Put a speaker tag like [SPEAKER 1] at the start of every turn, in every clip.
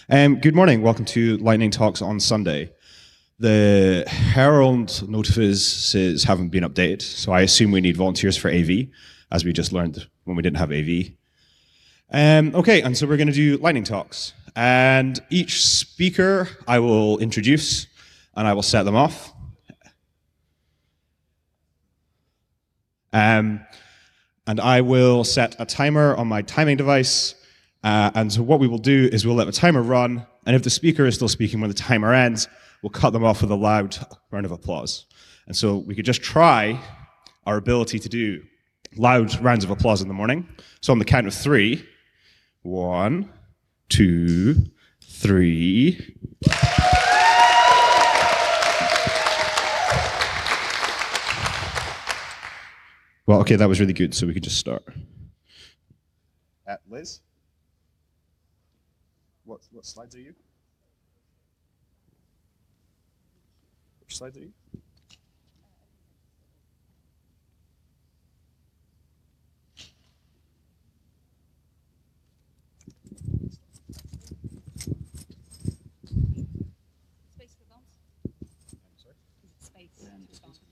[SPEAKER 1] Good morning. Welcome to Lightning Talks on Sunday. The Herald notices haven't been updated, so I assume we need volunteers for AV, as we just learned when we didn't have AV. Okay, and so we're going to do Lightning Talks. And each speaker I will introduce, and I will set them off. And I will set a timer on my timing device. And so what we will do is we'll let the timer run, and if the speaker is still speaking when the timer ends, we'll cut them off with a loud round of applause. And so we could just try our ability to do loud rounds of applause in the morning. So on the count of 3, 1, 2, 3. Well, okay, that was really good, so we could just start. Liz? What slides are you? Which slides are you?
[SPEAKER 2] Space for bombs?
[SPEAKER 1] I'm sorry?
[SPEAKER 2] Space for bombs.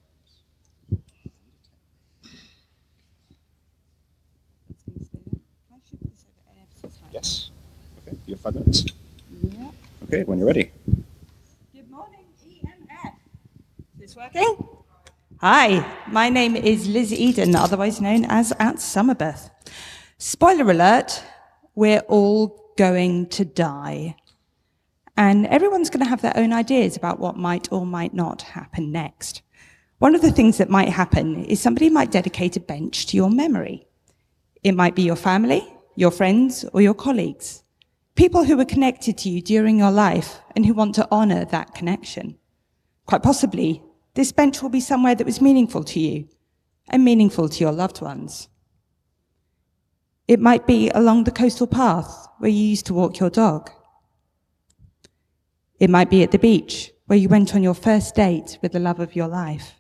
[SPEAKER 1] Yes. Okay, you have 5 minutes.
[SPEAKER 2] Yeah.
[SPEAKER 1] Okay, when you're ready.
[SPEAKER 2] Good morning, EMF. Is this working? Hi, my name is Liz Eden, otherwise known as at Summerbirth. Spoiler alert, we're all going to die. And everyone's going to have their own ideas about what might or might not happen next. One of the things that might happen is somebody might dedicate a bench to your memory. It might be your family, your friends, or your colleagues. People who were connected to you during your life and who want to honor that connection. Quite possibly, this bench will be somewhere that was meaningful to you and meaningful to your loved ones. It might be along the coastal path where you used to walk your dog. It might be at the beach where you went on your first date with the love of your life.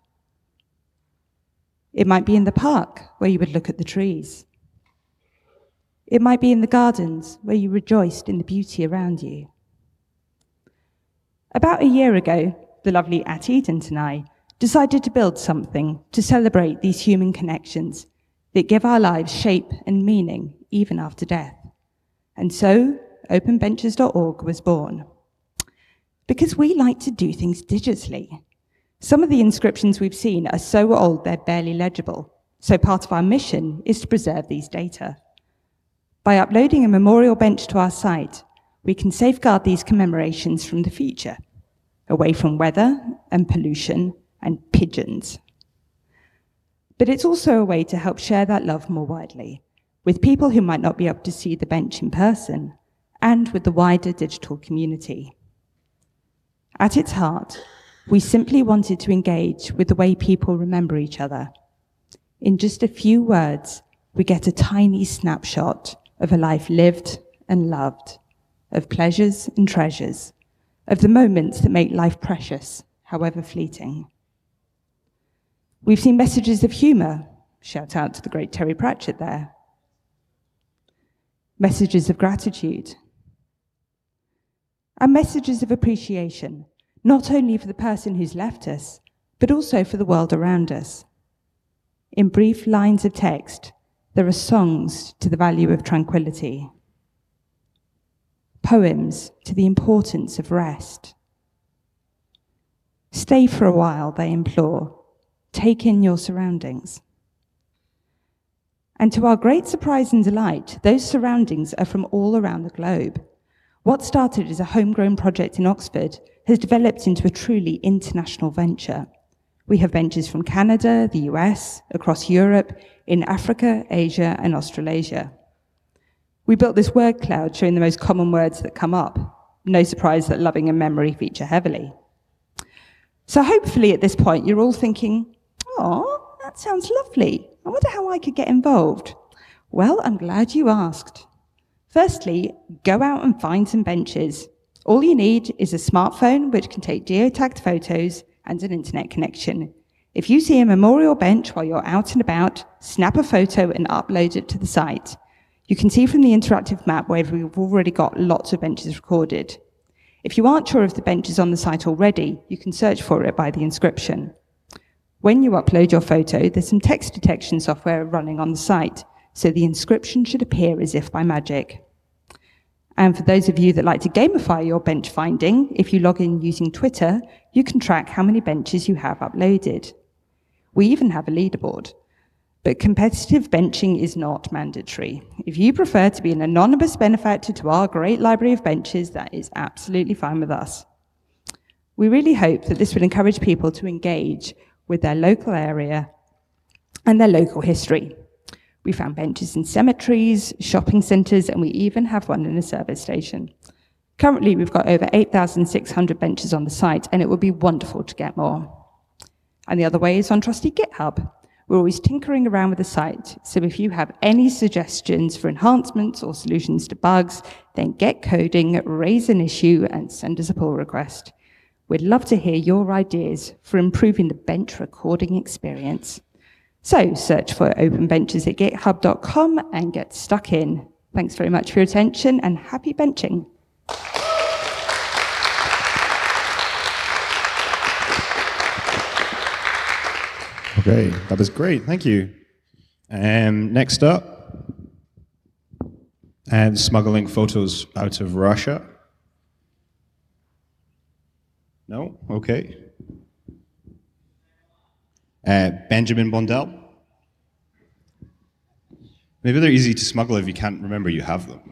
[SPEAKER 2] It might be in the park where you would look at the trees. It might be in the gardens where you rejoiced in the beauty around you. About a year ago, the lovely At Edent and I decided to build something to celebrate these human connections that give our lives shape and meaning even after death. And so, openbenches.org was born. Because we like to do things digitally. Some of the inscriptions we've seen are so old they're barely legible, so part of our mission is to preserve these data. By uploading a memorial bench to our site, we can safeguard these commemorations from the future, away from weather and pollution and pigeons. But it's also a way to help share that love more widely, with people who might not be able to see the bench in person, and with the wider digital community. At its heart, we simply wanted to engage with the way people remember each other. In just a few words, we get a tiny snapshot of a life lived and loved, of pleasures and treasures, of the moments that make life precious, however fleeting. We've seen messages of humour, shout out to the great Terry Pratchett there, messages of gratitude, and messages of appreciation, not only for the person who's left us, but also for the world around us. In brief lines of text, there are songs to the value of tranquility, poems to the importance of rest. Stay for a while, they implore. Take in your surroundings. And to our great surprise and delight, those surroundings are from all around the globe. What started as a homegrown project in Oxford has developed into a truly international venture. We have benches from Canada, the US, across Europe, in Africa, Asia, and Australasia. We built this word cloud showing the most common words that come up. No surprise that loving and memory feature heavily. So hopefully at this point you're all thinking, oh, that sounds lovely. I wonder how I could get involved. Well, I'm glad you asked. Firstly, go out and find some benches. All you need is a smartphone which can take geotagged photos and an internet connection. If you see a memorial bench while you're out and about, snap a photo and upload it to the site. You can see from the interactive map where we've already got lots of benches recorded. If you aren't sure if the bench is on the site already, you can search for it by the inscription. When you upload your photo, there's some text detection software running on the site, so the inscription should appear as if by magic. And for those of you that like to gamify your bench finding, if you log in using Twitter, you can track how many benches you have uploaded. We even have a leaderboard. But competitive benching is not mandatory. If you prefer to be an anonymous benefactor to our great library of benches, that is absolutely fine with us. We really hope that this will encourage people to engage with their local area and their local history. We found benches in cemeteries, shopping centres, and we even have one in a service station. Currently, we've got over 8,600 benches on the site, and it would be wonderful to get more. And the other way is on trusty GitHub. We're always tinkering around with the site, so if you have any suggestions for enhancements or solutions to bugs, then get coding, raise an issue, and send us a pull request. We'd love to hear your ideas for improving the bench recording experience. So search for Open Benches at github.com and get stuck in. Thanks very much for your attention and happy benching.
[SPEAKER 1] Okay, that was great. Thank you. Next up, and smuggling photos out of Russia. No? Okay. Benjamin Bondell. Maybe they're easy to smuggle if you can't remember you have them.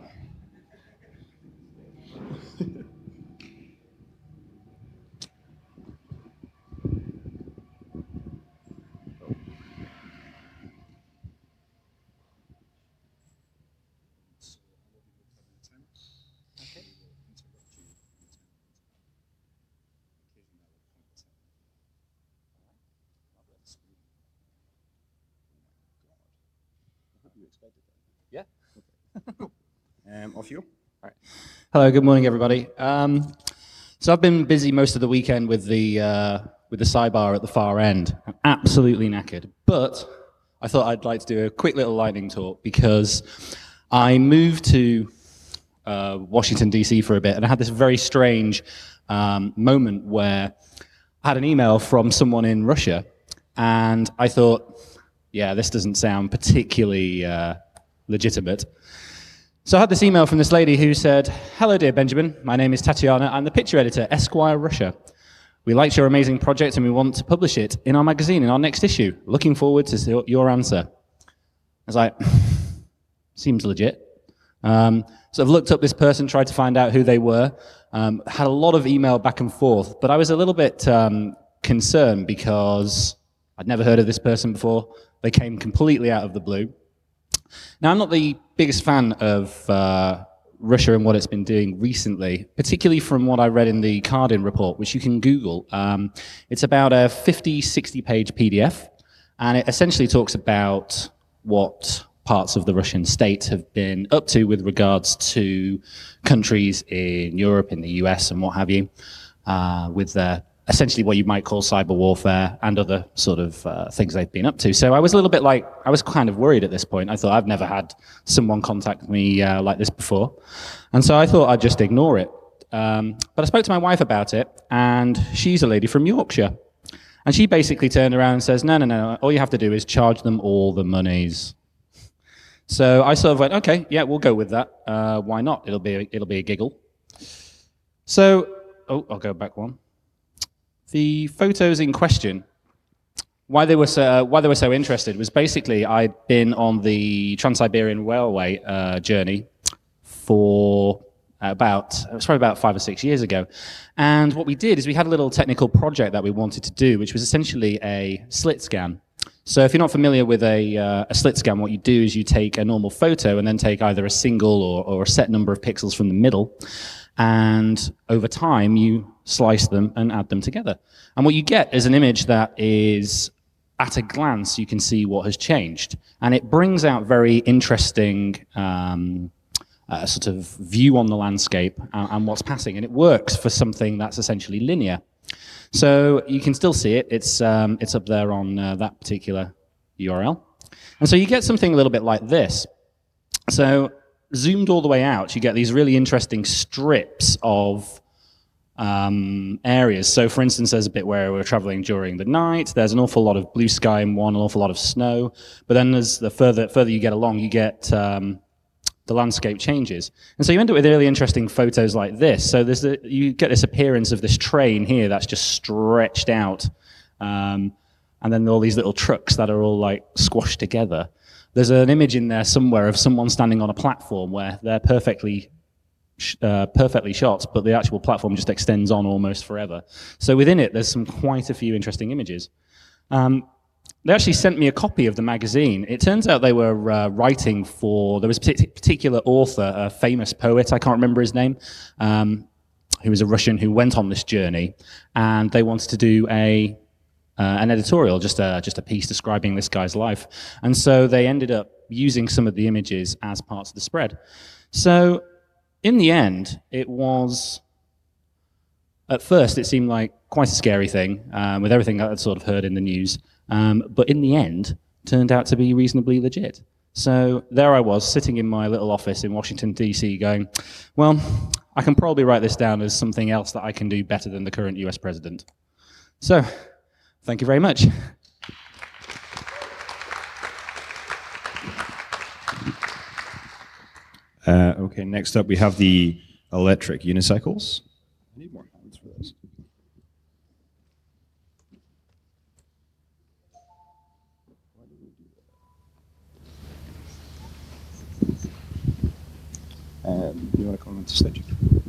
[SPEAKER 3] Yeah.
[SPEAKER 1] Off you.
[SPEAKER 3] All right. Hello. Good morning, everybody. So I've been busy most of the weekend with the sidebar at the far end. I'm absolutely knackered, but I thought I'd like to do a quick little lightning talk because I moved to Washington D.C. for a bit, and I had this very strange moment where I had an email from someone in Russia, and I thought, yeah, this doesn't sound particularly legitimate. So I had this email from this lady who said, "Hello, dear Benjamin. My name is Tatiana. I'm the picture editor, Esquire Russia. We liked your amazing project and we want to publish it in our magazine in our next issue. Looking forward to your answer." I was like, seems legit. So I've looked up this person, tried to find out who they were, had a lot of email back and forth, but I was a little bit concerned because I'd never heard of this person before. They came completely out of the blue. Now, I'm not the biggest fan of Russia and what it's been doing recently, particularly from what I read in the Cardin report, which you can Google. It's about a 50, 60-page PDF, and it essentially talks about what parts of the Russian state have been up to with regards to countries in Europe, in the US, and what have you, with their essentially what you might call cyber warfare and other sort of things they've been up to. So I was a little bit like, I was kind of worried at this point. I thought, I've never had someone contact me like this before. And so I thought I'd just ignore it. But I spoke to my wife about it, and she's a lady from Yorkshire. And she basically turned around and says, no, all you have to do is charge them all the monies. So I sort of went, okay, yeah, we'll go with that. Why not? It'll be a giggle. So, I'll go back one. The photos in question, why they were so interested was basically I'd been on the Trans-Siberian Railway journey for it was probably about 5 or 6 years ago. And what we did is we had a little technical project that we wanted to do, which was essentially a slit scan. So if you're not familiar with a slit scan, what you do is you take a normal photo and then take either a single or a set number of pixels from the middle, and over time you slice them and add them together. And what you get is an image that is, at a glance, you can see what has changed. And it brings out very interesting sort of view on the landscape and what's passing. And it works for something that's essentially linear. So you can still see it. It's up there on that particular URL. And so you get something a little bit like this. So zoomed all the way out, you get these really interesting strips of areas. So for instance, there's a bit where we're traveling during the night. There's an awful lot of blue sky in one, an awful lot of snow. But then as the further you get along, you get the landscape changes. And so you end up with really interesting photos like this. So you get this appearance of this train here that's just stretched out. And then all these little trucks that are all like squashed together. There's an image in there somewhere of someone standing on a platform where they're perfectly shot, but the actual platform just extends on almost forever. So within it, there's quite a few interesting images. They actually sent me a copy of the magazine. It turns out they were writing for, there was a particular author, a famous poet, I can't remember his name, who was a Russian who went on this journey, and they wanted to do an editorial, just a piece describing this guy's life. And so they ended up using some of the images as parts of the spread. So in the end, at first it seemed like quite a scary thing, with everything I'd sort of heard in the news. But in the end, turned out to be reasonably legit. So there I was, sitting in my little office in Washington, D.C., going, well, I can probably write this down as something else that I can do better than the current US president. So, thank you very much.
[SPEAKER 1] Okay, next up we have the electric unicycles. I need more hands for this. You want to come onto stage?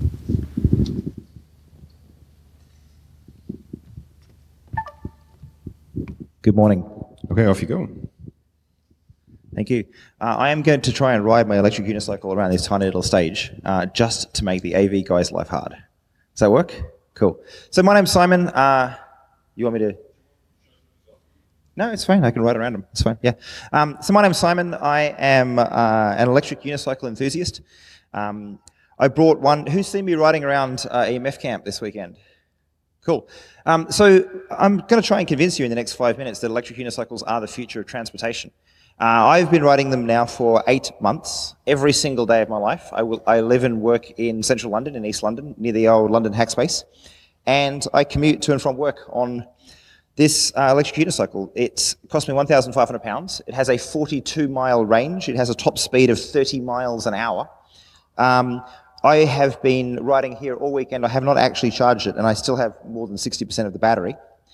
[SPEAKER 4] Good morning.
[SPEAKER 1] Okay, off you go.
[SPEAKER 4] Thank you. I am going to try and ride my electric unicycle around this tiny little stage just to make the AV guy's life hard. Does that work? Cool. So my name's Simon. You want me to? No, it's fine. I can ride around them. It's fine. Yeah. So my name's Simon. I am an electric unicycle enthusiast. I brought one. Who's seen me riding around EMF camp this weekend? Cool. So I'm going to try and convince you in the next 5 minutes that electric unicycles are the future of transportation. I've been riding them now for 8 months, every single day of my life. I live and work in central London, in East London, near the old London Hackspace. And I commute to and from work on this electric unicycle. It cost me £1,500. It has a 42-mile range. It has a top speed of 30 miles an hour. I have been riding here all weekend. I have not actually charged it, and I still have more than 60% of the battery.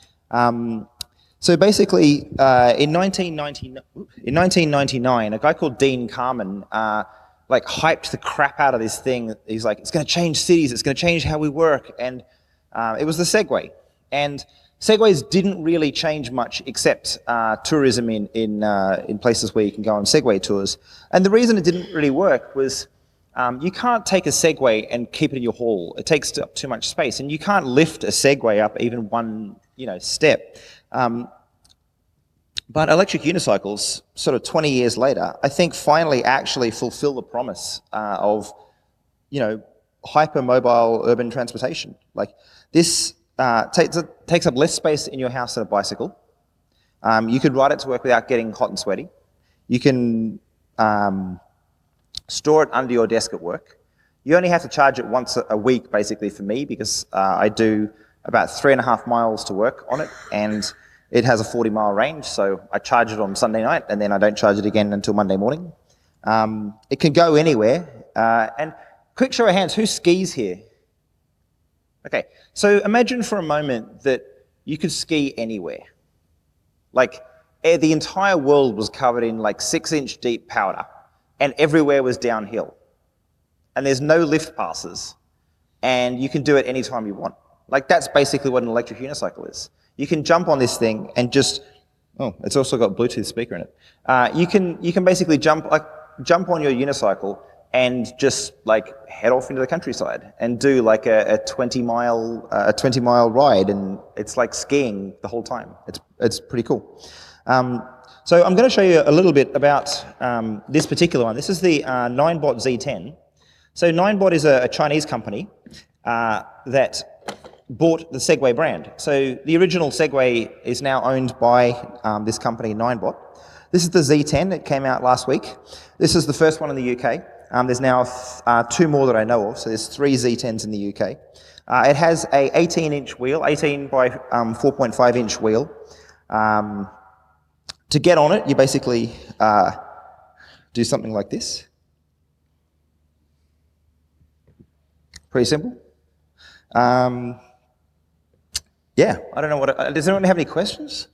[SPEAKER 4] So basically, in 1999, a guy called Dean Carman hyped the crap out of this thing. He's like, it's going to change cities. It's going to change how we work. And it was the Segway. And Segways didn't really change much except tourism in places where you can go on Segway tours. And the reason it didn't really work was you can't take a Segway and keep it in your hall. It takes up too much space. And you can't lift a Segway up even one step. But electric unicycles, sort of 20 years later, I think finally actually fulfill the promise of, hypermobile urban transportation. Like this takes up less space in your house than a bicycle. You could ride it to work without getting hot and sweaty. You can store it under your desk at work. You only have to charge it once a week, basically, for me, because I do about 3.5 miles to work on it, and it has a 40-mile range, so I charge it on Sunday night, and then I don't charge it again until Monday morning. It can go anywhere. And quick show of hands, who skis here? Okay, so imagine for a moment that you could ski anywhere. Like, the entire world was covered in 6-inch deep powder, and everywhere was downhill. And there's no lift passes, and you can do it anytime you want. That's basically what an electric unicycle is. You can jump on this thing and just, it's also got a Bluetooth speaker in it. You can basically jump on your unicycle and just head off into the countryside and do a 20-mile ride, and it's like skiing the whole time. It's pretty cool. So I'm going to show you a little bit about this particular one. This is the Ninebot Z10. So Ninebot is a Chinese company that bought the Segway brand. So the original Segway is now owned by this company, Ninebot. This is the Z10. It came out last week. This is the first one in the UK. There's now 2 more that I know of, so there's 3 Z10s in the UK. It has a 18-inch wheel, 18 by 4.5-inch wheel. To get on it, you basically do something like this. Pretty simple. Yeah, I don't know what... does anyone have any questions?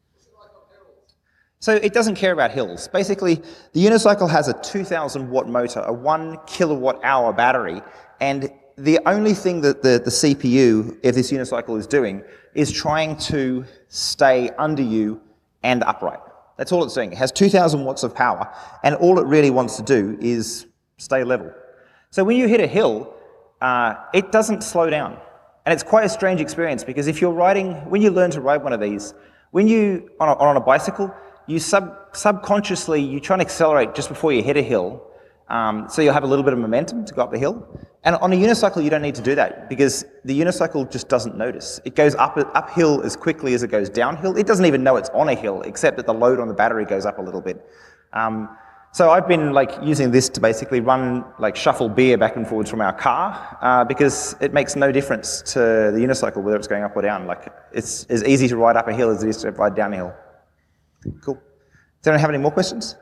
[SPEAKER 4] So it doesn't care about hills. Basically, the unicycle has a 2,000 watt motor, a 1 kilowatt hour battery, and the only thing that the CPU of this unicycle is doing is trying to stay under you and upright. That's all it's doing. It has 2,000 watts of power, and all it really wants to do is stay level. So when you hit a hill, it doesn't slow down. And it's quite a strange experience, because if you're riding, when you learn to ride one of these, when you, on a bicycle, you subconsciously, you try and accelerate just before you hit a hill, so you'll have a little bit of momentum to go up the hill. And on a unicycle, you don't need to do that, because the unicycle just doesn't notice. It goes uphill as quickly as it goes downhill. It doesn't even know it's on a hill, except that the load on the battery goes up a little bit. So I've been using this to basically run, shuffle beer back and forwards from our car, because it makes no difference to the unicycle whether it's going up or down. It's as easy to ride up a hill as it is to ride down a hill. Cool. Does anyone have any more questions?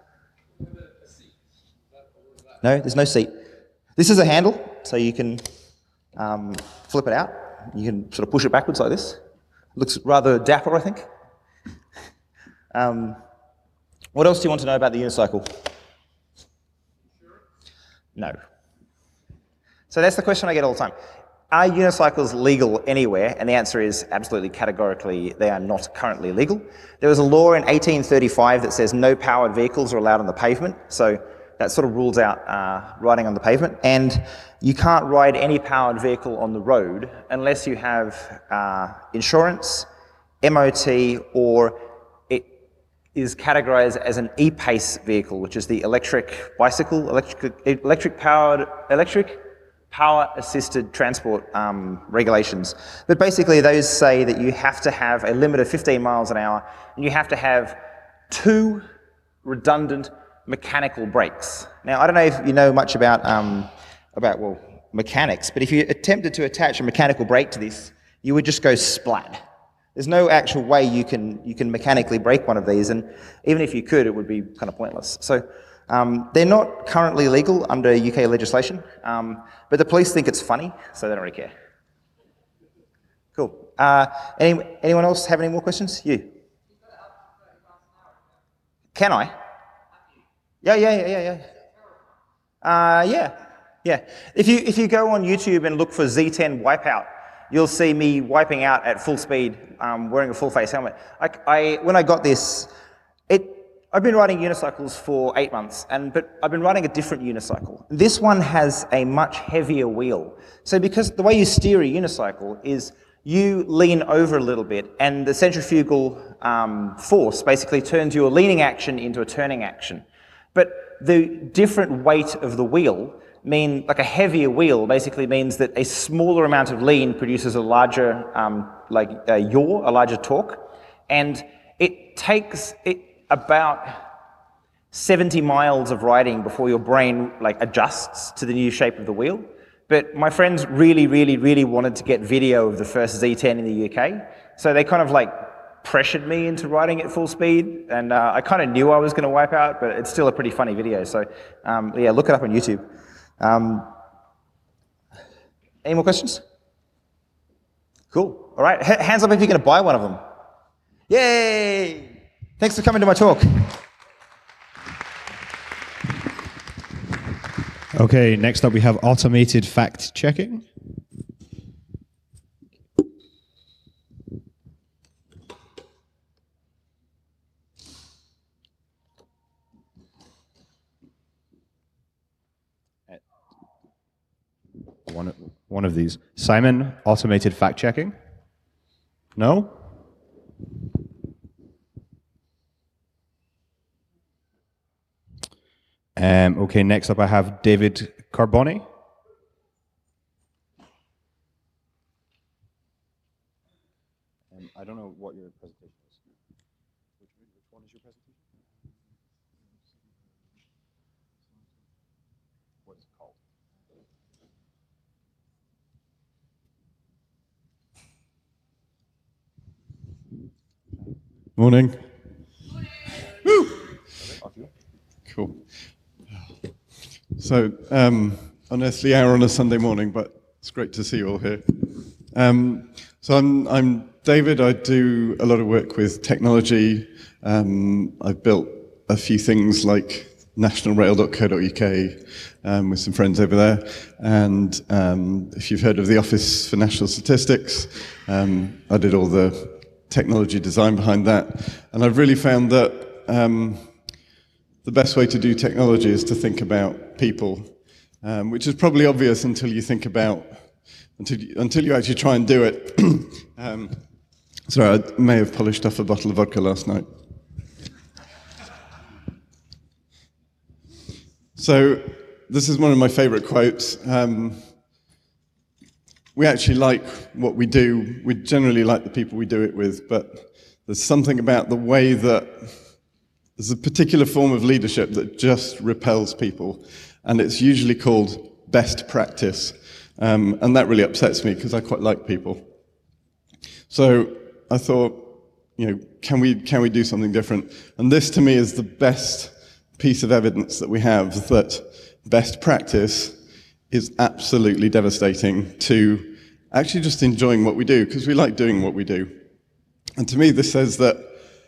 [SPEAKER 4] No, there's no seat. This is a handle, so you can flip it out. You can sort of push it backwards like this. Looks rather dapper, I think. What else do you want to know about the unicycle? No. So that's the question I get all the time. Are unicycles legal anywhere? And the answer is absolutely categorically they are not currently legal. There was a law in 1835 that says no powered vehicles are allowed on the pavement, so that sort of rules out riding on the pavement. And you can't ride any powered vehicle on the road unless you have insurance, MOT, or it is categorized as an e-PACE vehicle, which is the electric bicycle, electric power-assisted transport regulations. But basically those say that you have to have a limit of 15 miles an hour, and you have to have 2 redundant mechanical brakes. Now, I don't know if you know much about mechanics, but if you attempted to attach a mechanical brake to this, you would just go splat. There's no actual way you can mechanically brake one of these, and even if you could, it would be kind of pointless. So they're not currently legal under UK legislation, but the police think it's funny, so they don't really care. Cool. Anyone else have any more questions? You. Can I? Yeah. Yeah. If you go on YouTube and look for Z10 Wipeout, you'll see me wiping out at full speed, wearing a full face helmet. When I got this, I've been riding unicycles for 8 months, but I've been riding a different unicycle. This one has a much heavier wheel. So because the way you steer a unicycle is you lean over a little bit, and the centrifugal force basically turns your leaning action into a turning action. But the different weight of the wheel a heavier wheel basically means that a smaller amount of lean produces a larger, a larger torque, and it takes about 70 miles of riding before your brain adjusts to the new shape of the wheel. But my friends really, really, really wanted to get video of the first Z10 in the UK, so they kind of pressured me into riding at full speed, and I kind of knew I was going to wipe out, but it's still a pretty funny video. So yeah, look it up on YouTube. Any more questions? Cool. All right, hands up if you're going to buy one of them. Yay! Thanks for coming to my talk.
[SPEAKER 1] Okay, next up we have automated fact checking. One of these. Simon, automated fact checking? No? Okay, next up I have David Carboni. I don't know what your presentation is. Which one is your presentation?
[SPEAKER 5] Morning. Woo! Cool. So, unearthly hour on a Sunday morning, but it's great to see you all here. So I'm David. I do a lot of work with technology. I've built a few things like nationalrail.co.uk with some friends over there. And if you've heard of the Office for National Statistics, I did all the technology design behind that. And I've really found that the best way to do technology is to think about people, which is probably obvious until you think about, until you actually try and do it. Sorry, I may have polished off a bottle of vodka last night. So this is one of my favorite quotes. We actually like what we do. We generally like the people we do it with, but there's something about the way that there's a particular form of leadership that just repels people, and it's usually called best practice. And that really upsets me because I quite like people. So I thought, can we do something different? And this to me is the best piece of evidence that we have that best practice is absolutely devastating to actually just enjoying what we do, because we like doing what we do. And to me, this says that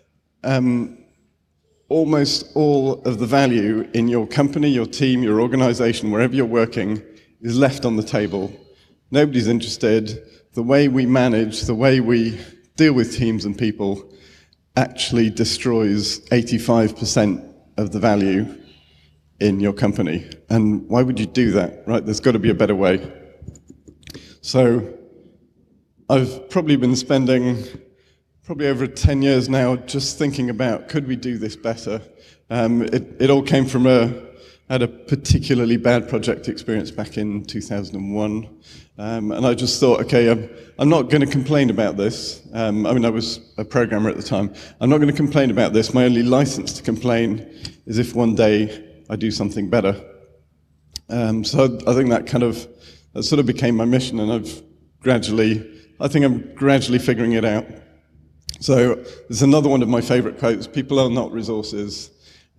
[SPEAKER 5] almost all of the value in your company, your team, your organization, wherever you're working, is left on the table. Nobody's interested. The way we manage, the way we deal with teams and people actually destroys 85% of the value in your company. And why would you do that, right? There's got to be a better way. So I've probably been spending over 10 years now just thinking about, could we do this better? It all came from I had a particularly bad project experience back in 2001. And I just thought, okay, I'm not going to complain about this. I was a programmer at the time. I'm not going to complain about this. My only license to complain is if one day I do something better. So I think that sort of became my mission, and I think I'm gradually figuring it out. So there's another one of my favorite quotes: people are not resources.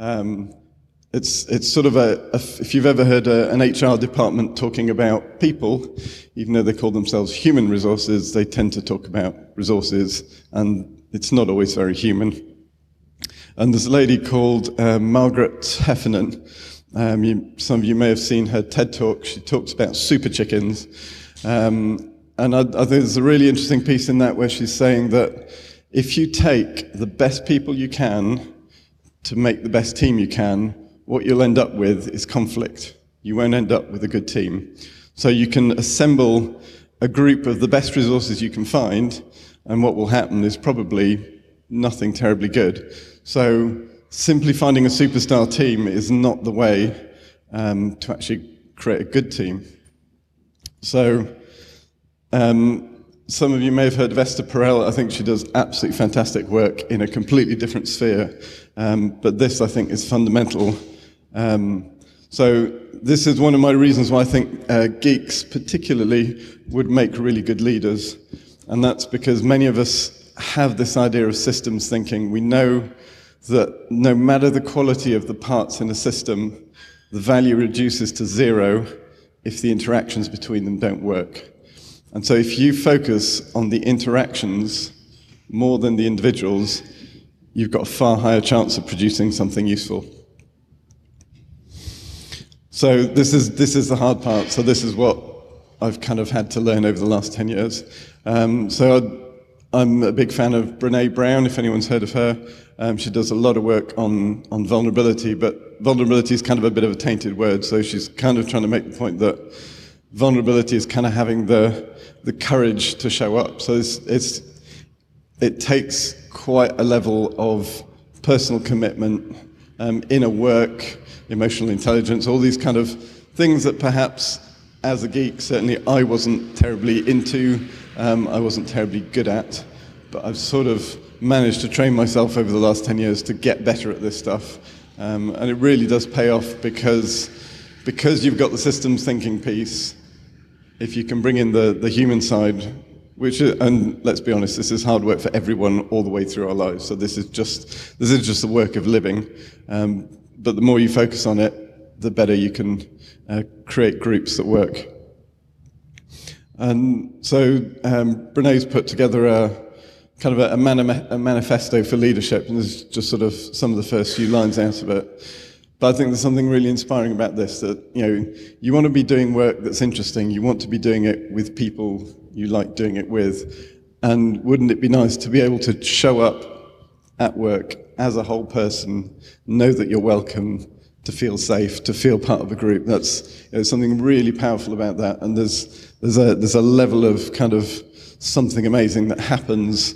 [SPEAKER 5] It's sort of if you've ever heard an HR department talking about people, even though they call themselves human resources, they tend to talk about resources, and it's not always very human. And there's a lady called Margaret Heffernan. Some of you may have seen her TED Talk. She talks about super chickens. And I think there's a really interesting piece in that where she's saying that if you take the best people you can to make the best team you can, what you'll end up with is conflict. You won't end up with a good team. So you can assemble a group of the best resources you can find, and what will happen is probably nothing terribly good. So simply finding a superstar team is not the way to actually create a good team. So some of you may have heard of Esther Perel. I think she does absolutely fantastic work in a completely different sphere. But this, I think, is fundamental. So this is one of my reasons why I think geeks particularly would make really good leaders. And that's because many of us have this idea of systems thinking. We know that no matter the quality of the parts in a system, the value reduces to zero if the interactions between them don't work. And so if you focus on the interactions more than the individuals, you've got a far higher chance of producing something useful. So this is the hard part. So this is what I've kind of had to learn over the last 10 years. I'm a big fan of Brené Brown, if anyone's heard of her. She does a lot of work on vulnerability, but vulnerability is kind of a bit of a tainted word, so she's kind of trying to make the point that vulnerability is kind of having the courage to show up. So it takes quite a level of personal commitment, inner work, emotional intelligence, all these kind of things that perhaps as a geek, certainly I wasn't terribly into, I wasn't terribly good at, but I've sort of managed to train myself over the last 10 years to get better at this stuff. And it really does pay off because you've got the systems thinking piece. If you can bring in the human side, And let's be honest, this is hard work for everyone all the way through our lives. So this is just the work of living. But the more you focus on it, the better you can create groups that work. And so Brené's put together a manifesto for leadership, and there's just sort of some of the first few lines out of it. But I think there's something really inspiring about this, that you want to be doing work that's interesting, you want to be doing it with people you like doing it with, and wouldn't it be nice to be able to show up at work as a whole person, know that you're welcome, to feel safe, to feel part of a group. That's something really powerful about that, and there's a level of kind of something amazing that happens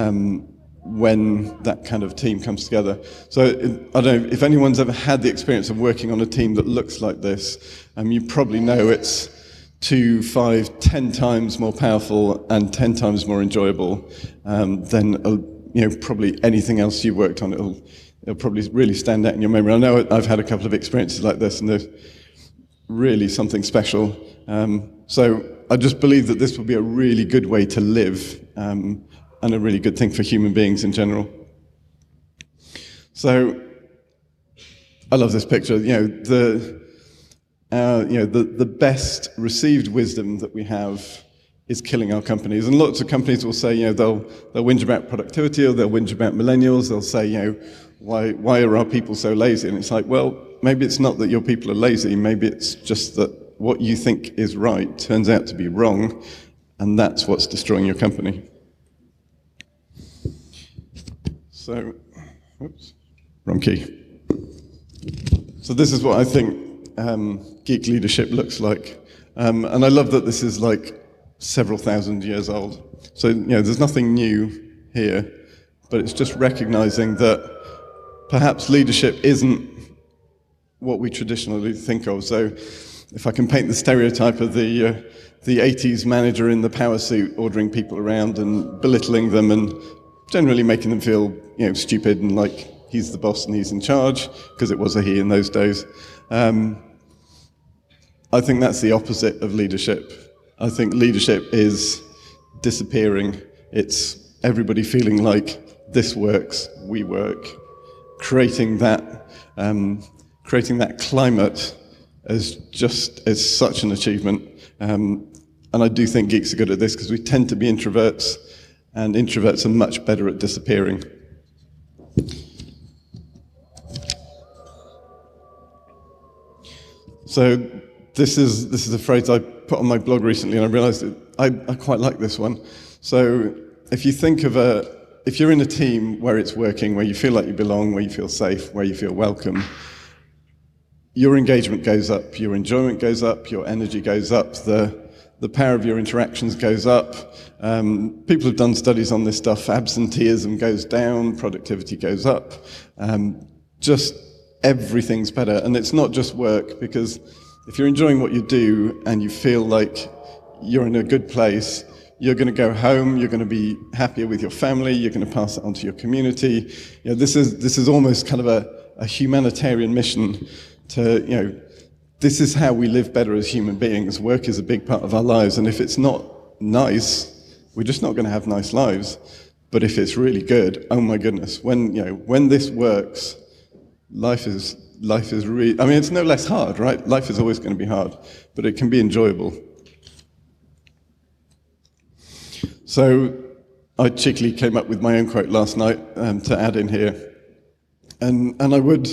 [SPEAKER 5] when that kind of team comes together. So I don't know if anyone's ever had the experience of working on a team that looks like this. You probably know it's 2, 5, 10 times more powerful and 10 times more enjoyable than probably anything else you've worked on. It'll probably really stand out in your memory. I know I've had a couple of experiences like this, and they're really something special. So I just believe that this will be a really good way to live, and a really good thing for human beings in general. So I love this picture. The best received wisdom that we have is killing our companies. And lots of companies will say, they'll whinge about productivity, or they'll whinge about millennials. They'll say, why are our people so lazy? And it's like, well, maybe it's not that your people are lazy. Maybe it's just that what you think is right turns out to be wrong, and that's what's destroying your company. So, wrong key. So this is what I think geek leadership looks like. And I love that this is like several thousand years old. So, there's nothing new here, but it's just recognizing that perhaps leadership isn't what we traditionally think of. So if I can paint the stereotype of the 80s manager in the power suit ordering people around and belittling them and generally making them feel stupid and like he's the boss and he's in charge, because it was a he in those days. I think that's the opposite of leadership. I think leadership is disappearing. It's everybody feeling like this works, we work, creating that climate is such an achievement. And I do think geeks are good at this, because we tend to be introverts, and introverts are much better at disappearing. So this is a phrase I put on my blog recently, and I realized that I quite like this one. So if you think of if you're in a team where it's working, where you feel like you belong, where you feel safe, where you feel welcome, your engagement goes up, your enjoyment goes up, your energy goes up, the power of your interactions goes up. People have done studies on this stuff. Absenteeism goes down, productivity goes up. Just everything's better. And it's not just work, because if you're enjoying what you do and you feel like you're in a good place, you're going to go home, you're going to be happier with your family, you're going to pass it on to your community. This is almost kind of a humanitarian mission to, this is how we live better as human beings. Work is a big part of our lives, and if it's not nice, we're just not going to have nice lives. But if it's really good, oh my goodness, when this works, life is really, it's no less hard, right? Life is always going to be hard, but it can be enjoyable. So I cheekily came up with my own quote last night to add in here. And I would,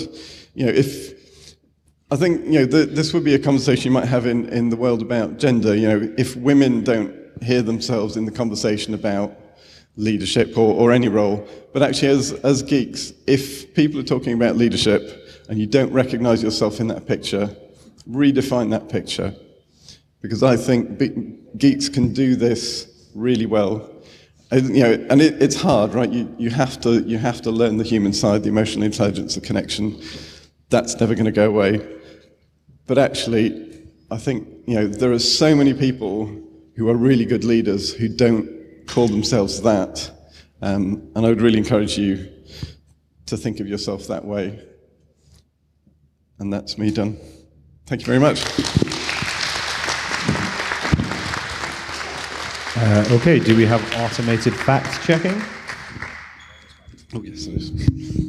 [SPEAKER 5] I think, this would be a conversation you might have in the world about gender. If women don't hear themselves in the conversation about leadership or any role, but actually as geeks, if people are talking about leadership and you don't recognize yourself in that picture, redefine that picture. Because I think geeks can do this really well. And it's hard, right? You have to learn the human side, the emotional intelligence, the connection. That's never going to go away. But actually, I think there are so many people who are really good leaders who don't call themselves that, and I would really encourage you to think of yourself that way. And that's me done. Thank you very much.
[SPEAKER 1] Okay, do we have automated fact checking?
[SPEAKER 5] Oh, yes, there is.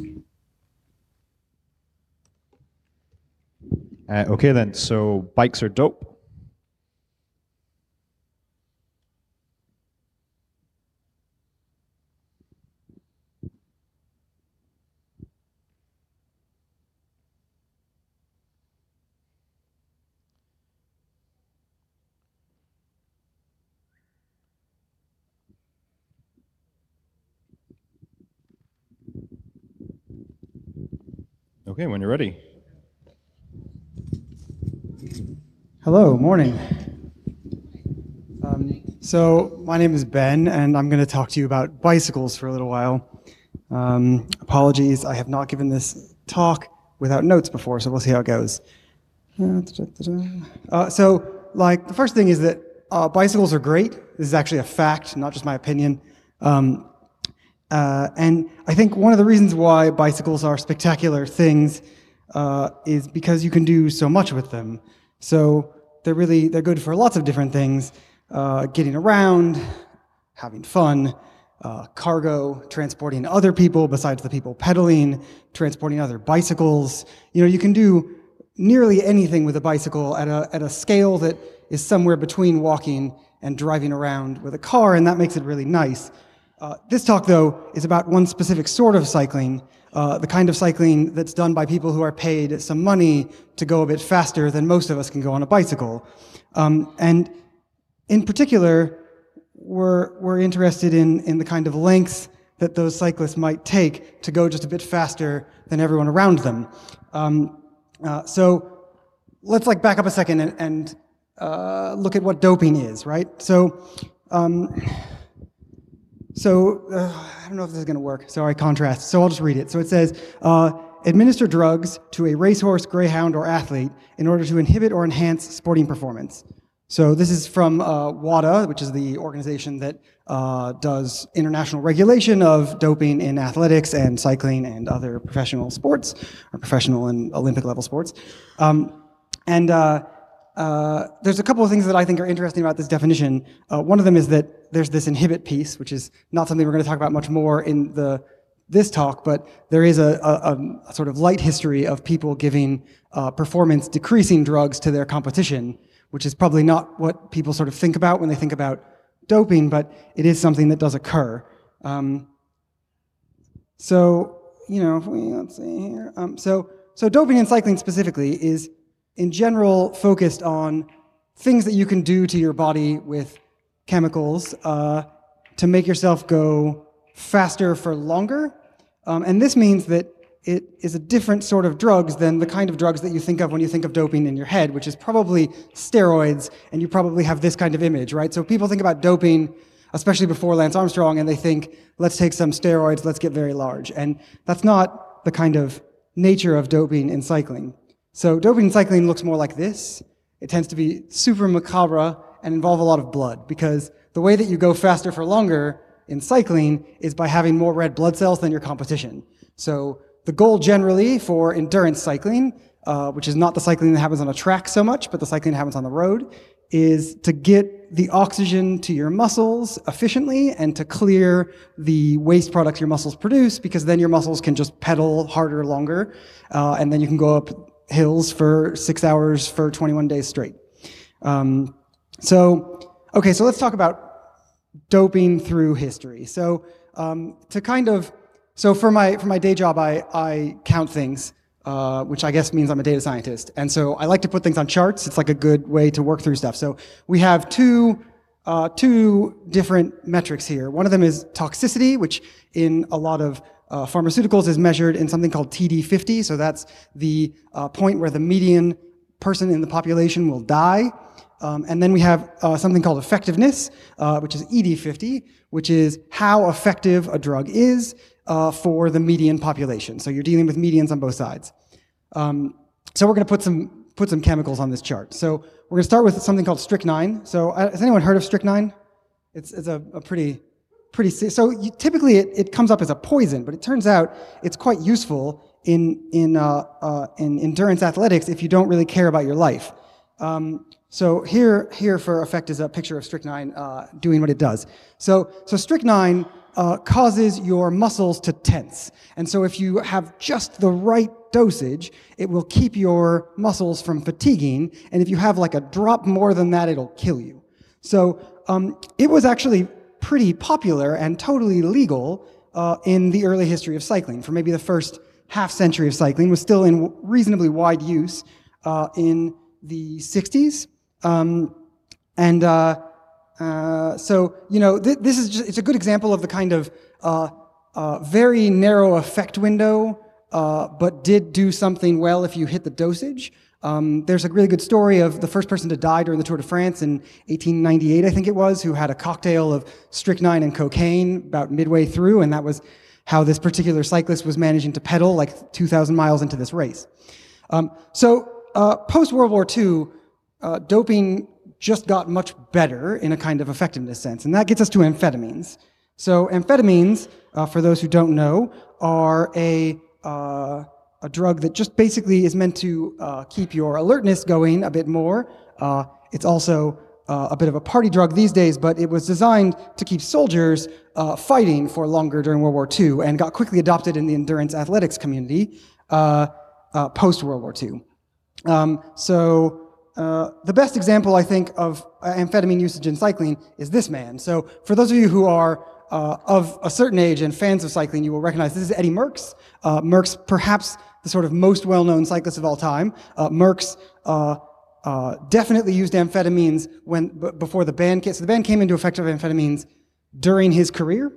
[SPEAKER 1] Okay then, so bikes are dope. Okay, when you're ready.
[SPEAKER 6] Hello, morning. So my name is Ben, and I'm going to talk to you about bicycles for a little while. Apologies, I have not given this talk without notes before, so we'll see how it goes. So, the first thing is that bicycles are great. This is actually a fact, not just my opinion. And I think one of the reasons why bicycles are spectacular things is because you can do so much with them. So they're good for lots of different things, getting around, having fun, cargo, transporting other people besides the people pedaling, transporting other bicycles. You can do nearly anything with a bicycle at a scale that is somewhere between walking and driving around with a car, and that makes it really nice. This talk, though, is about one specific sort of cycling, the kind of cycling that's done by people who are paid some money to go a bit faster than most of us can go on a bicycle. And in particular, we're interested in the kind of lengths that those cyclists might take to go just a bit faster than everyone around them. So let's back up a second and look at what doping is, right? So I don't know if this is going to work. Sorry, contrast. So I'll just read it. So it says, administer drugs to a racehorse, greyhound, or athlete in order to inhibit or enhance sporting performance. So this is from WADA, which is the organization that does international regulation of doping in athletics and cycling and other professional sports, or professional and Olympic level sports. There's a couple of things that I think are interesting about this definition. One of them is that there's this inhibit piece, which is not something we're going to talk about much more in this talk, but there is a sort of light history of people giving performance decreasing drugs to their competition, which is probably not what people sort of think about when they think about doping, but it is something that does occur. Let's see here. So doping in cycling specifically is in general focused on things that you can do to your body with chemicals to make yourself go faster for longer. And this means that it is a different sort of drugs than the kind of drugs that you think of when you think of doping in your head, which is probably steroids, and you probably have this kind of image, right? So people think about doping, especially before Lance Armstrong, and they think, let's take some steroids, let's get very large. And that's not the kind of nature of doping in cycling. So doping in cycling looks more like this. It tends to be super macabre and involve a lot of blood, because the way that you go faster for longer in cycling is by having more red blood cells than your competition. So the goal generally for endurance cycling, which is not the cycling that happens on a track so much, but the cycling that happens on the road, is to get the oxygen to your muscles efficiently and to clear the waste products your muscles produce, because then your muscles can just pedal harder, longer, and then you can go up hills for 6 hours for 21 days straight. So let's talk about doping through history. So for my day job, I count things, which I guess means I'm a data scientist. And so I like to put things on charts. It's like a good way to work through stuff. So we have two different metrics here. One of them is toxicity, which in a lot of pharmaceuticals is measured in something called TD50. So that's the point where the median person in the population will die. And then we have something called effectiveness, which is ED50, which is how effective a drug is for the median population. So you're dealing with medians on both sides. So we're going to put some chemicals on this chart. So we're going to start with something called strychnine. So has anyone heard of strychnine? It's a pretty. So typically it comes up as a poison, but it turns out it's quite useful in endurance athletics if you don't really care about your life. So here for effect is a picture of strychnine doing what it does. So strychnine causes your muscles to tense. And so if you have just the right dosage, it will keep your muscles from fatiguing. And if you have like a drop more than that, it'll kill you. So it was actually pretty popular and totally legal in the early history of cycling. For maybe the first half century of cycling, was still in reasonably wide use in the 60s. So, you know, this is just, it's a good example of the kind of very narrow effect window, but did do something well if you hit the dosage. There's a really good story of the first person to die during the Tour de France in 1898, I think it was, who had a cocktail of strychnine and cocaine about midway through, and that was how this particular cyclist was managing to pedal like 2,000 miles into this race. Post-World War II, doping just got much better in a kind of effectiveness sense, and that gets us to amphetamines. So amphetamines, for those who don't know, are a drug that just basically is meant to keep your alertness going a bit more. It's also a bit of a party drug these days, but it was designed to keep soldiers fighting for longer during World War II and got quickly adopted in the endurance athletics community post-World War II. The best example, I think, of amphetamine usage in cycling is this man. So for those of you who are of a certain age and fans of cycling, you will recognize this is Eddy Merckx. Merckx, perhaps the sort of most well-known cyclist of all time. Merckx definitely used amphetamines before the ban came. So the ban came into effect of amphetamines during his career.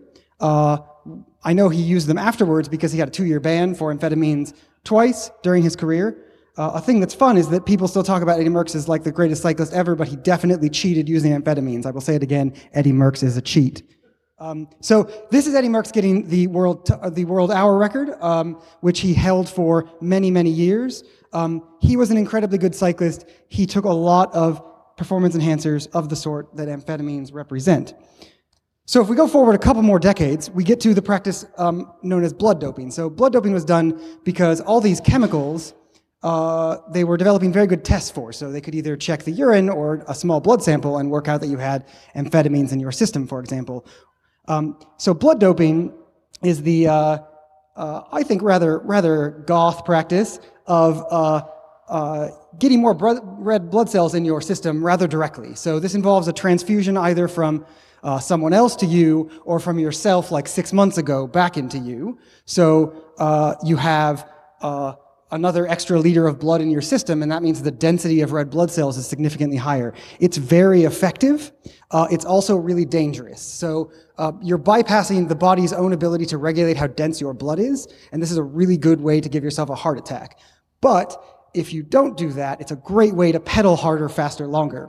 [SPEAKER 6] I know he used them afterwards because he had a 2-year ban for amphetamines twice during his career. A thing that's fun is that people still talk about Eddy Merckx as like the greatest cyclist ever, but he definitely cheated using amphetamines. I will say it again, Eddy Merckx is a cheat. So this is Eddy Merckx getting the world hour record, which he held for many, many years. He was an incredibly good cyclist. He took a lot of performance enhancers of the sort that amphetamines represent. So if we go forward a couple more decades, we get to the practice known as blood doping. So blood doping was done because all these chemicals they were developing very good tests for. So they could either check the urine or a small blood sample and work out that you had amphetamines in your system, for example. So blood doping is the, I think, rather goth practice of getting more red blood cells in your system rather directly. So this involves a transfusion either from someone else to you or from yourself like 6 months ago back into you. So you have another extra liter of blood in your system, and that means the density of red blood cells is significantly higher. It's very effective. It's also really dangerous. So you're bypassing the body's own ability to regulate how dense your blood is, and this is a really good way to give yourself a heart attack. But if you don't do that, it's a great way to pedal harder, faster, longer.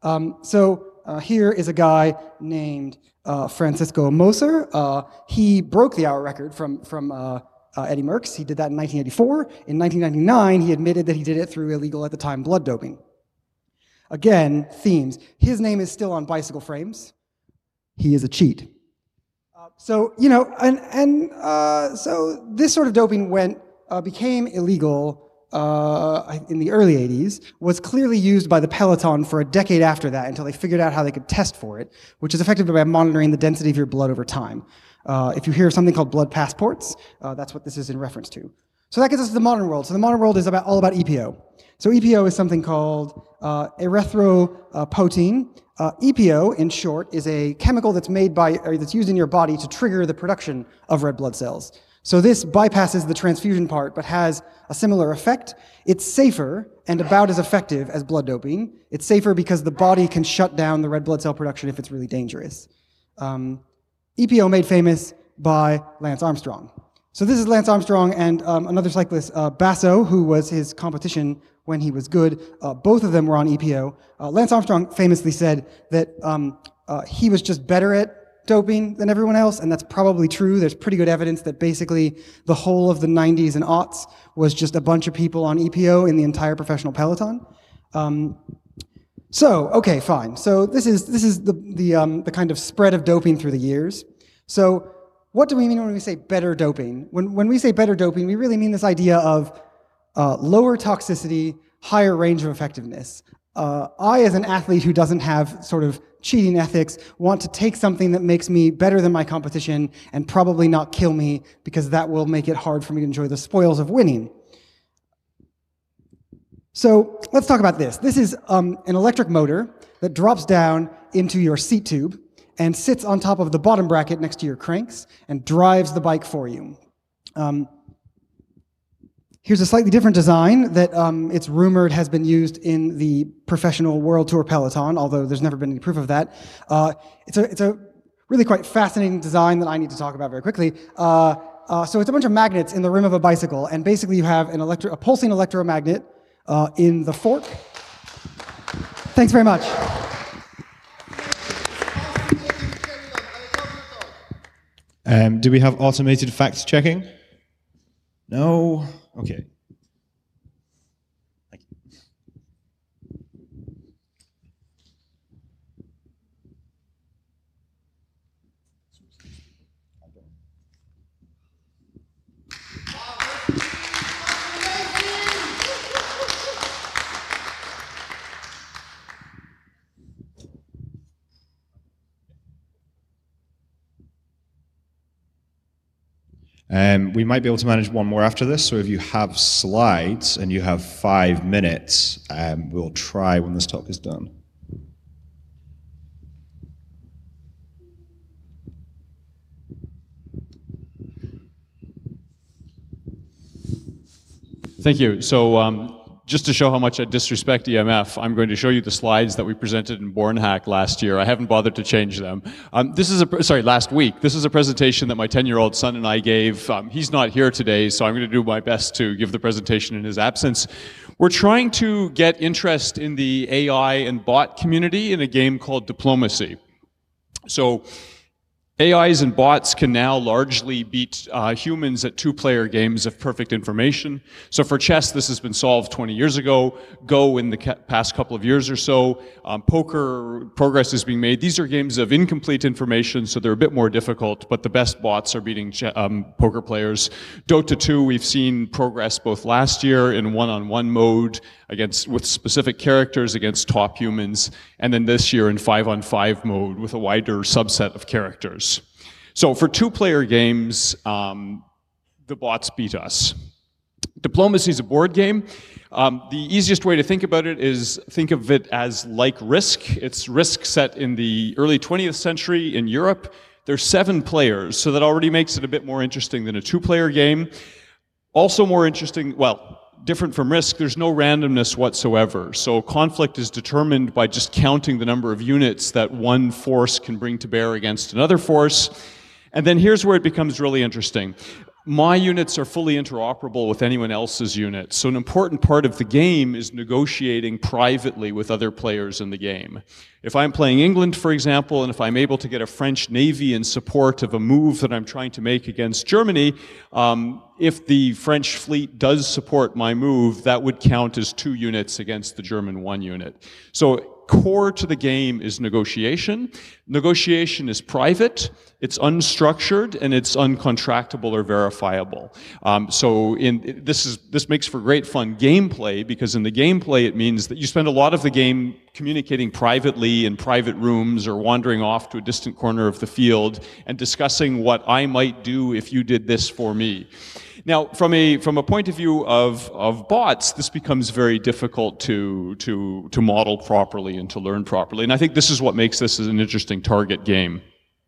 [SPEAKER 6] Here is a guy named Francisco Moser. He broke the hour record from Eddy Merckx. He did that in 1984. In 1999, he admitted that he did it through illegal at the time blood doping. Again, themes. His name is still on bicycle frames. He is a cheat. So this sort of doping became illegal in the early 80s, was clearly used by the Peloton for a decade after that until they figured out how they could test for it, which is effectively by monitoring the density of your blood over time. If you hear of something called blood passports, that's what this is in reference to. So that gets us to the modern world. So the modern world is all about EPO. So EPO is something called erythropoietin. EPO, in short, is a chemical that's that's used in your body to trigger the production of red blood cells. So this bypasses the transfusion part, but has a similar effect. It's safer and about as effective as blood doping. It's safer because the body can shut down the red blood cell production if it's really dangerous. EPO made famous by Lance Armstrong. So this is Lance Armstrong and another cyclist, Basso, who was his competition when he was good. Both of them were on EPO. Lance Armstrong famously said that he was just better at doping than everyone else, and that's probably true. There's pretty good evidence that basically the whole of the 90s and aughts was just a bunch of people on EPO in the entire professional peloton. Okay, fine. So this is the kind of spread of doping through the years. So what do we mean when we say better doping? When we say better doping, we really mean this idea of lower toxicity, higher range of effectiveness. I, as an athlete who doesn't have sort of cheating ethics, want to take something that makes me better than my competition and probably not kill me, because that will make it hard for me to enjoy the spoils of winning. So let's talk about this. This is an electric motor that drops down into your seat tube and sits on top of the bottom bracket next to your cranks and drives the bike for you. Here's a slightly different design that it's rumored has been used in the professional World Tour peloton, although there's never been any proof of that. It's a really quite fascinating design that I need to talk about very quickly. So it's a bunch of magnets in the rim of a bicycle, and basically you have a pulsing electromagnet in the fork. Thanks very much.
[SPEAKER 1] Do we have automated fact checking? No? Okay. Thank you. We might be able to manage one more after this, so if you have slides and you have 5 minutes, we'll try when this talk is done.
[SPEAKER 7] Thank you. So just to show how much I disrespect EMF, I'm going to show you the slides that we presented in Bornhack last year. I haven't bothered to change them. Last week. This is a presentation that my 10-year-old son and I gave. He's not here today, so I'm going to do my best to give the presentation in his absence. We're trying to get interest in the AI and bot community in a game called Diplomacy. So AIs and bots can now largely beat humans at two-player games of perfect information. So for chess, this has been solved 20 years ago. Go in the past couple of years or so. Poker, progress is being made. These are games of incomplete information, so they're a bit more difficult, but the best bots are beating poker players. Dota 2, we've seen progress both last year in one-on-one mode with specific characters against top humans, and then this year in 5-on-5 mode with a wider subset of characters. So for two-player games, the bots beat us. Diplomacy is a board game. The easiest way to think about it is think of it as like Risk. It's Risk set in the early 20th century in Europe. There's 7 players, so that already makes it a bit more interesting than a two-player game. Also more interesting, well, different from Risk, there's no randomness whatsoever. So conflict is determined by just counting the number of units that one force can bring to bear against another force. And then here's where it becomes really interesting. My units are fully interoperable with anyone else's units. So an important part of the game is negotiating privately with other players in the game. If I'm playing England, for example, and if I'm able to get a French Navy in support of a move that I'm trying to make against Germany, if the French fleet does support my move, that would count as 2 units against the German 1 unit. So core to the game is negotiation. Negotiation is private, it's unstructured, and it's uncontractable or verifiable. This makes for great fun gameplay, because in the gameplay it means that you spend a lot of the game communicating privately in private rooms or wandering off to a distant corner of the field and discussing what I might do if you did this for me. Now, from a point of view of bots, this becomes very difficult to model properly and to learn properly. And I think this is what makes this an interesting target game.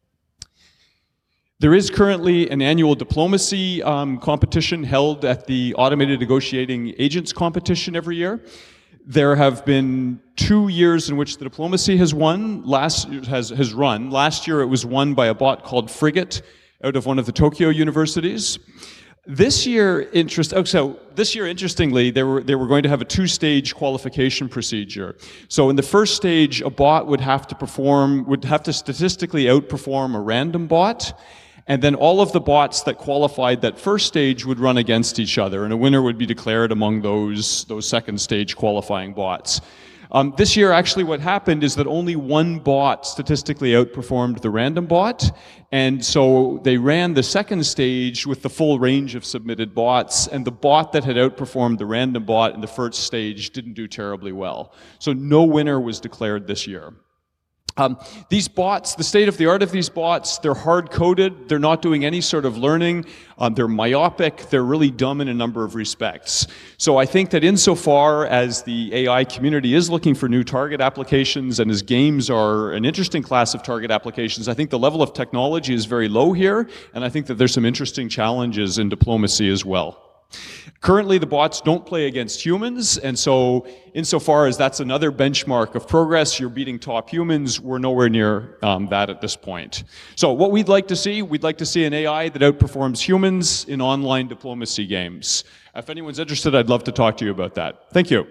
[SPEAKER 7] There is currently an annual diplomacy competition held at the Automated Negotiating Agents competition every year. There have been 2 years in which the diplomacy has run. Last year it was won by a bot called Frigate out of one of the Tokyo universities. This year, interestingly, they were going to have a 2-stage qualification procedure. So in the first stage, a bot would have to statistically outperform a random bot, and then all of the bots that qualified that first stage would run against each other, and a winner would be declared among those second stage qualifying bots. This year, actually, what happened is that only one bot statistically outperformed the random bot, and so they ran the second stage with the full range of submitted bots, and the bot that had outperformed the random bot in the first stage didn't do terribly well. So no winner was declared this year. These bots, the state of the art of these bots, they're hard-coded, they're not doing any sort of learning, they're myopic, they're really dumb in a number of respects. So I think that insofar as the AI community is looking for new target applications and as games are an interesting class of target applications, I think the level of technology is very low here, and I think that there's some interesting challenges in diplomacy as well. Currently, the bots don't play against humans, and so insofar as that's another benchmark of progress, you're beating top humans, we're nowhere near that at this point. So what we'd like to see an AI that outperforms humans in online diplomacy games. If anyone's interested, I'd love to talk to you about that. Thank you.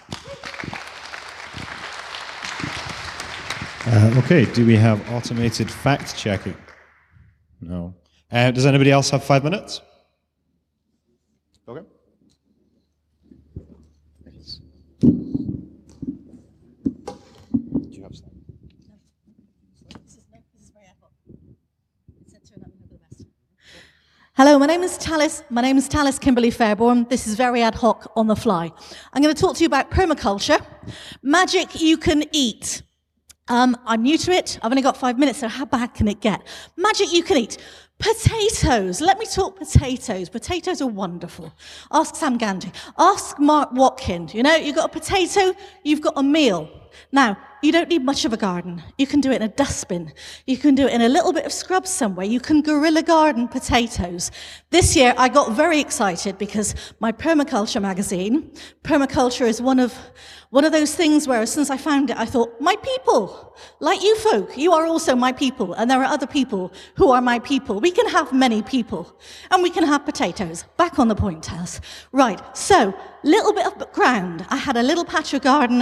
[SPEAKER 1] Okay, do we have automated fact checking? No. Does anybody else have 5 minutes? Okay. Do you have some?
[SPEAKER 8] Hello, my name is Talis Kimberly Fairborn. This is very ad hoc on the fly. I'm going to talk to you about permaculture, magic you can eat. I'm new to it. I've only got 5 minutes, so how bad can it get? Magic you can eat. Potatoes. Let me talk potatoes. Potatoes are wonderful. Ask Sam Gandhi. Ask Mark Watkin. You know, you've got a potato, you've got a meal. Now, you don't need much of a garden. You can do it in a dustbin. You can do it in a little bit of scrub somewhere. You can guerrilla garden potatoes. This year, I got very excited because my permaculture magazine, permaculture is one of those things where as soon as I found it, I thought, my people, like you folk, you are also my people, and there are other people who are my people. We can have many people, and we can have potatoes. Back on the point, Taz. Right, so, little bit of ground. I had a little patch of garden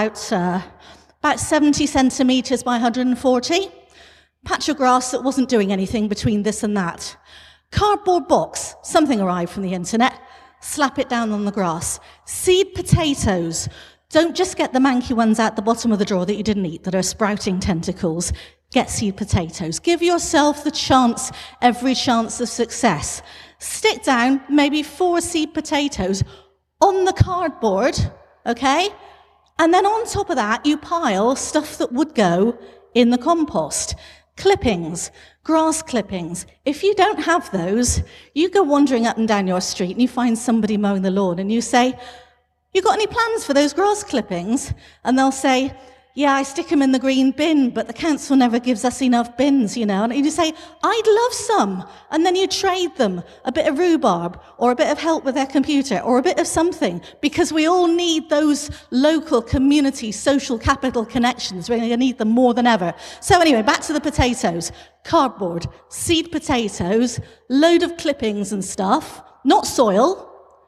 [SPEAKER 8] about 70 centimetres by 140. Patch of grass that wasn't doing anything between this and that. Cardboard box, something arrived from the internet. Slap it down on the grass. Seed potatoes. Don't just get the manky ones out the bottom of the drawer that you didn't eat that are sprouting tentacles. Get seed potatoes. Give yourself the chance, every chance of success. Stick down maybe 4 seed potatoes on the cardboard, okay? And then on top of that, you pile stuff that would go in the compost. Clippings, grass clippings. If you don't have those, you go wandering up and down your street and you find somebody mowing the lawn and you say, you got any plans for those grass clippings? And they'll say, yeah, I stick them in the green bin, but the council never gives us enough bins, you know. And you say, I'd love some. And then you trade them a bit of rhubarb or a bit of help with their computer or a bit of something, because we all need those local community social capital connections. We're going to need them more than ever. So anyway, back to the potatoes. Cardboard, seed potatoes, load of clippings and stuff, not soil.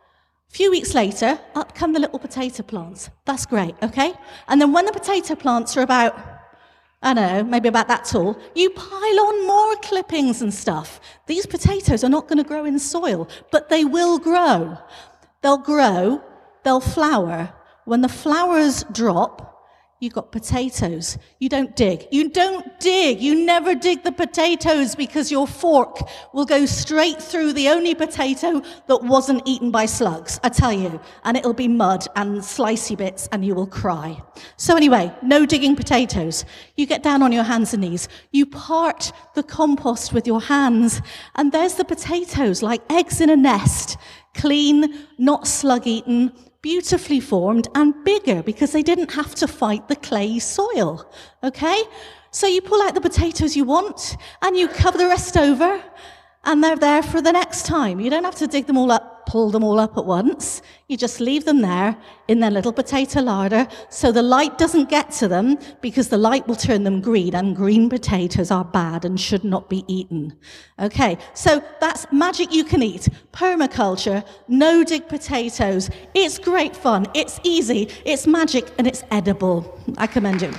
[SPEAKER 8] A few weeks later, up come the little potato plants. That's great, okay? And then when the potato plants are about, I don't know, maybe about that tall, you pile on more clippings and stuff. These potatoes are not going to grow in soil, but they will grow. They'll grow, they'll flower. When the flowers drop, you've got potatoes. You don't dig. You don't dig. You never dig the potatoes because your fork will go straight through the only potato that wasn't eaten by slugs, I tell you. And it'll be mud and slicey bits and you will cry. So anyway, no digging potatoes. You get down on your hands and knees. You part the compost with your hands and there's the potatoes like eggs in a nest. Clean, not slug-eaten, beautifully formed and bigger because they didn't have to fight the clay soil, okay? So you pull out the potatoes you want and you cover the rest over and they're there for the next time. You don't have to dig them all up, pull them all up at once. You just leave them there in their little potato larder so the light doesn't get to them because the light will turn them green and green potatoes are bad and should not be eaten. Okay, so that's magic you can eat. Permaculture, no dig potatoes. It's great fun, it's easy, it's magic and it's edible. I commend you.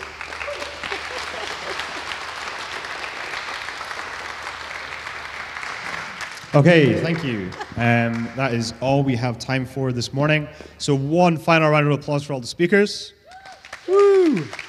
[SPEAKER 1] Okay, thank you. That is all we have time for this morning. So one final round of applause for all the speakers.
[SPEAKER 6] Woo!